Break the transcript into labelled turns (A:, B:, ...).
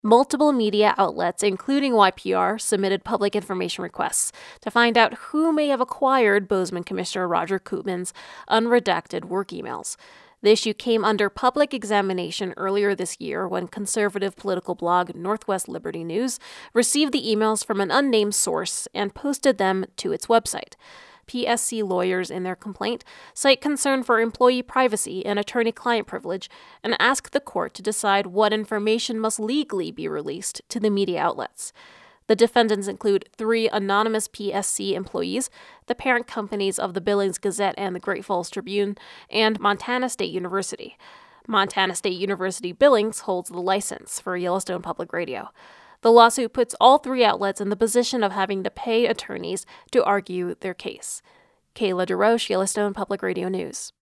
A: Multiple media outlets, including YPR, submitted public information requests to find out who may have acquired Bozeman Commissioner Roger Koopman's unredacted work emails. The issue came under public examination earlier this year when conservative political blog Northwest Liberty News received the emails from an unnamed source and posted them to its website. PSC lawyers in their complaint cite concern for employee privacy and attorney-client privilege and ask the court to decide what information must legally be released to the media outlets. The defendants include 3 anonymous PSC employees, the parent companies of the Billings Gazette and the Great Falls Tribune, and Montana State University. Montana State University Billings holds the license for Yellowstone Public Radio. The lawsuit puts all 3 outlets in the position of having to pay attorneys to argue their case. Kayla DeRoche, Yellowstone Public Radio News.